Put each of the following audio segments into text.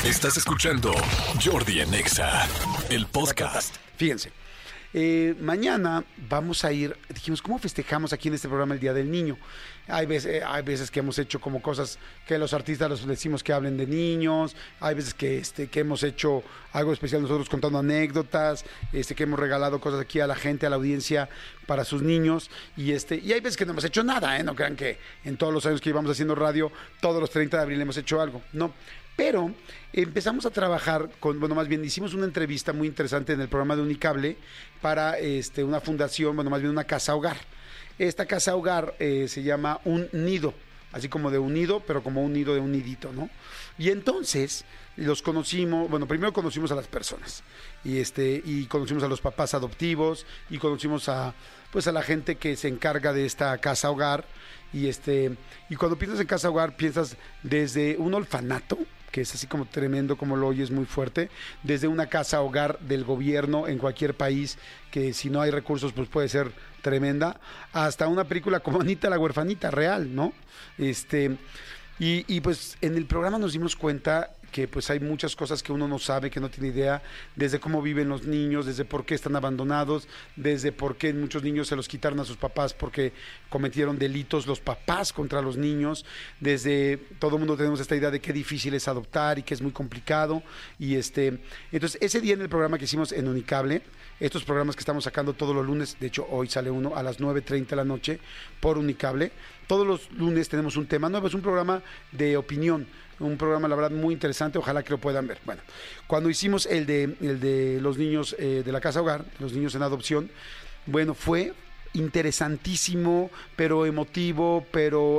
Estás escuchando Jordi en Exa, el podcast. Fíjense, mañana vamos a ir, dijimos, ¿cómo festejamos aquí en este programa el Día del Niño? Hay veces que hemos hecho como cosas que los artistas les decimos que hablen de niños, hay veces que hemos hecho algo especial nosotros contando anécdotas, que hemos regalado cosas aquí a la gente, a la audiencia para sus niños, y hay veces que no hemos hecho nada, no crean que en todos los años que llevamos haciendo radio, todos los 30 de abril hemos hecho algo, no. Pero empezamos a trabajar más bien hicimos una entrevista muy interesante en el programa de Unicable para una fundación, más bien una casa hogar. Esta casa hogar se llama Un Nido, así como de un nido, pero como un nido de un nidito, ¿no? Y entonces los conocimos, primero conocimos a las personas y conocimos a los papás adoptivos y conocimos a la gente que se encarga de esta casa hogar y cuando piensas en casa hogar piensas desde un orfanato, que es así como tremendo, como lo oyes, muy fuerte, desde una casa hogar del gobierno en cualquier país, que si no hay recursos pues puede ser tremenda, hasta una película como Anita la huerfanita, real, ¿no? Y pues en el programa nos dimos cuenta que pues hay muchas cosas que uno no sabe, que no tiene idea, desde cómo viven los niños, desde por qué están abandonados, desde por qué muchos niños se los quitaron a sus papás porque cometieron delitos los papás contra los niños, desde todo el mundo tenemos esta idea de qué difícil es adoptar y que es muy complicado, y entonces ese día en el programa que hicimos en Unicable, estos programas que estamos sacando todos los lunes, de hecho hoy sale uno a las 9:30 de la noche por Unicable, todos los lunes tenemos un tema nuevo, es un programa de opinión, un programa la verdad muy interesante, ojalá que lo puedan ver. Bueno, cuando hicimos el de los niños de la casa hogar, los niños en adopción, fue interesantísimo, pero emotivo, pero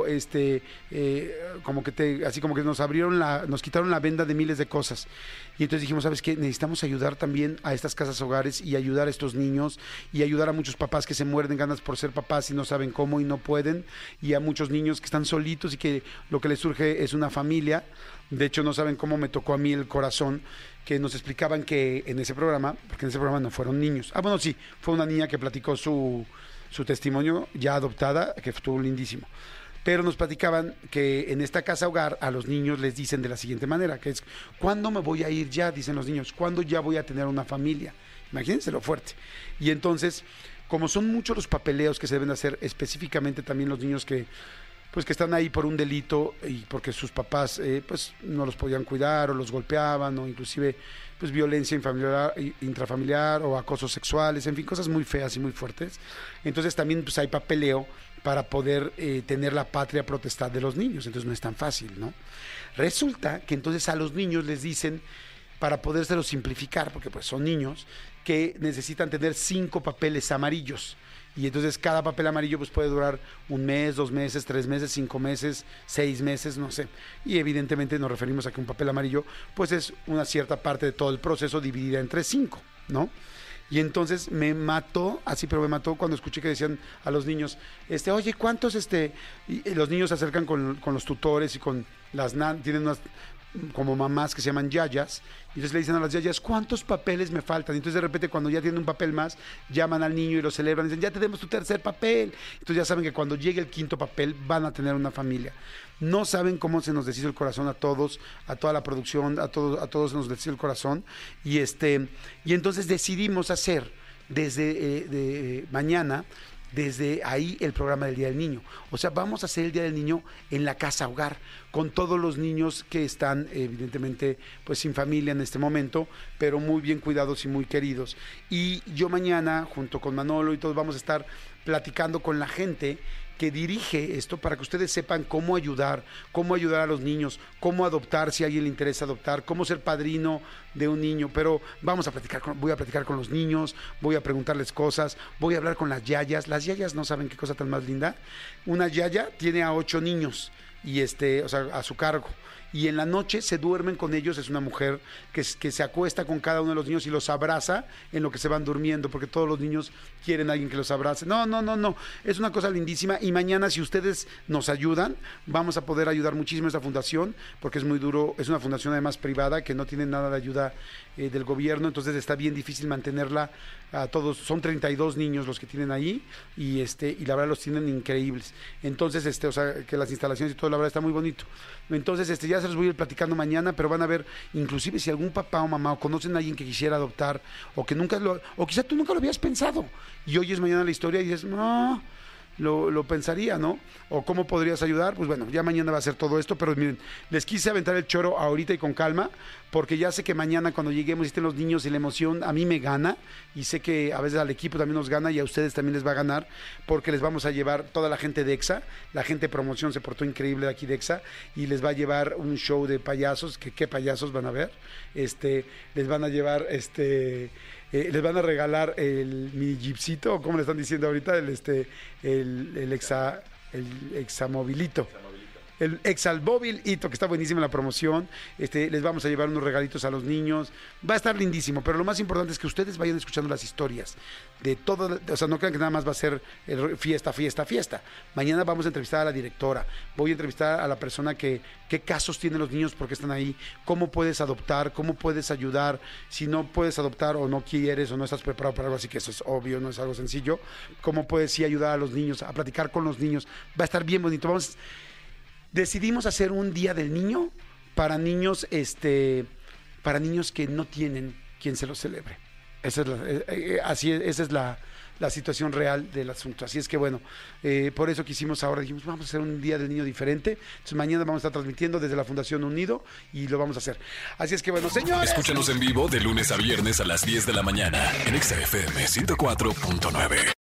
así como que nos quitaron la venda de miles de cosas. Y entonces dijimos, ¿sabes qué? Necesitamos ayudar también a estas casas hogares y ayudar a estos niños y ayudar a muchos papás que se muerden ganas por ser papás y no saben cómo y no pueden, y a muchos niños que están solitos y que lo que les surge es una familia. De hecho, no saben cómo me tocó a mí el corazón, que nos explicaban que en ese programa, porque en ese programa no fueron niños. Sí, fue una niña que platicó su testimonio ya adoptada, que estuvo lindísimo. Pero nos platicaban que en esta casa hogar a los niños les dicen de la siguiente manera, que es, ¿cuándo me voy a ir ya? Dicen los niños, ¿cuándo ya voy a tener una familia? Imagínense lo fuerte. Y entonces, como son muchos los papeleos que se deben hacer, específicamente también los niños que están ahí por un delito y porque sus papás no los podían cuidar o los golpeaban o inclusive violencia intrafamiliar o acosos sexuales, en fin, cosas muy feas y muy fuertes. Entonces también hay papeleo para poder tener la patria potestad de los niños, entonces no es tan fácil, ¿no? Resulta que entonces a los niños les dicen, para podérselo simplificar, porque pues son niños, que necesitan tener 5 papeles amarillos. Y entonces cada papel amarillo puede durar 1 mes, 2 meses, 3 meses, 5 meses, 6 meses, no sé. Y evidentemente nos referimos a que un papel amarillo es una cierta parte de todo el proceso dividida entre 5, ¿no? Y entonces me mató cuando escuché que decían a los niños, oye, ¿cuántos y los niños se acercan con los tutores y con tienen unas como mamás que se llaman yayas, y entonces le dicen a las yayas, ¿cuántos papeles me faltan? Y entonces de repente cuando ya tienen un papel más, llaman al niño y lo celebran, y dicen, ya tenemos tu 3er papel. Entonces ya saben que cuando llegue el 5.º papel van a tener una familia. No saben cómo se nos deshizo el corazón a todos, a toda la producción, a todos se nos deshizo el corazón, y entonces decidimos hacer desde mañana, desde ahí, el programa del Día del Niño. O sea, vamos a hacer el Día del Niño en la casa hogar, con todos los niños que están evidentemente sin familia en este momento, pero muy bien cuidados y muy queridos. Y yo mañana, junto con Manolo y todos, vamos a estar platicando con la gente que dirige esto para que ustedes sepan cómo ayudar a los niños, cómo adoptar si a alguien le interesa adoptar, cómo ser padrino de un niño. Pero voy a platicar con los niños, voy a preguntarles cosas, voy a hablar con las yayas. Las yayas no saben qué cosa tan más linda. Una yaya tiene a 8 niños y a su cargo. Y en la noche se duermen con ellos, es una mujer que se acuesta con cada uno de los niños y los abraza en lo que se van durmiendo, porque todos los niños quieren a alguien que los abrace. No, es una cosa lindísima, y mañana, si ustedes nos ayudan, vamos a poder ayudar muchísimo a esta fundación, porque es muy duro, es una fundación además privada, que no tiene nada de ayuda del gobierno, entonces está bien difícil mantenerla a todos. Son 32 niños los que tienen ahí, y la verdad los tienen increíbles. Entonces, que las instalaciones y todo, la verdad está muy bonito. Entonces, ya se los voy a ir platicando mañana, pero van a ver, inclusive si algún papá o mamá o conocen a alguien que quisiera adoptar o que nunca o quizá tú nunca lo habías pensado y oyes mañana la historia y dices, no, lo pensaría, ¿no? O cómo podrías ayudar, pues bueno, ya mañana va a ser todo esto, pero miren, les quise aventar el choro ahorita y con calma, porque ya sé que mañana cuando lleguemos y estén los niños y la emoción a mí me gana, y sé que a veces al equipo también nos gana y a ustedes también les va a ganar, porque les vamos a llevar toda la gente de EXA, la gente de promoción se portó increíble de aquí de EXA, y les va a llevar un show de payasos, que qué payasos van a ver, les van a llevar, les van a regalar el mini jeepcito, o como le están diciendo ahorita, el examovilito. El exalmovilito, que está buenísima la promoción. Les vamos a llevar unos regalitos a los niños. Va a estar lindísimo, pero lo más importante es que ustedes vayan escuchando las historias de todo. O sea, no crean que nada más va a ser fiesta. Mañana vamos a entrevistar a la directora. Voy a entrevistar a la persona qué casos tienen los niños, por qué están ahí, cómo puedes adoptar, cómo puedes ayudar. Si no puedes adoptar o no quieres o no estás preparado para algo así, que eso es obvio, no es algo sencillo. Cómo puedes sí ayudar a los niños, a platicar con los niños. Va a estar bien bonito. Decidimos hacer un día del niño para niños, para niños que no tienen quien se los celebre. Esa es la situación real del asunto. Así es que bueno, por eso quisimos ahora, dijimos, vamos a hacer un día del niño diferente. Entonces mañana vamos a estar transmitiendo desde la Fundación Unido y lo vamos a hacer. Así es que bueno, señores. Escúchanos en vivo de lunes a viernes a las 10 de la mañana en EXA FM 104.9.